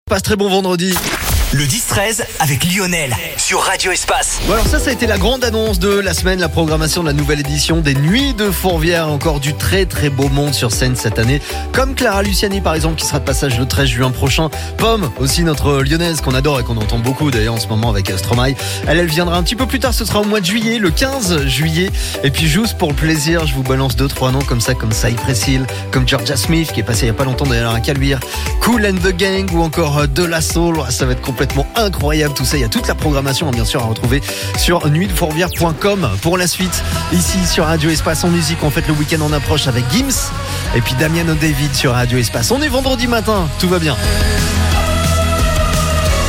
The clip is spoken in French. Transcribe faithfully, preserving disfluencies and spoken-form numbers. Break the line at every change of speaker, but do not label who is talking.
Passe très bon vendredi.
Le dix treize avec Lionel sur Radio Espace.
Bon alors ça, ça a été la grande annonce de la semaine, la programmation de la nouvelle édition des Nuits de Fourvière. Encore du très très beau monde sur scène cette année, comme Clara Luciani par exemple qui sera de passage le treize juin prochain. Pomme aussi, notre lyonnaise qu'on adore et qu'on entend beaucoup d'ailleurs en ce moment avec Stromae. Elle, elle viendra un petit peu plus tard, ce sera au mois de juillet, le quinze juillet. Et puis juste pour le plaisir, je vous balance deux trois noms comme ça, comme Cypress Hill, comme Georgia Smith qui est passé il y a pas longtemps d'ailleurs à Caluire, Kool and the Gang ou encore De La Soul. Ça va être complètement incroyable tout ça. Il y a toute la programmation bien sûr à retrouver sur nuit de fourvière point com pour la suite. Ici sur Radio Espace en musique, on fait le week-end en approche avec Gims et puis Damien O'David sur Radio Espace. On est vendredi matin, tout va bien.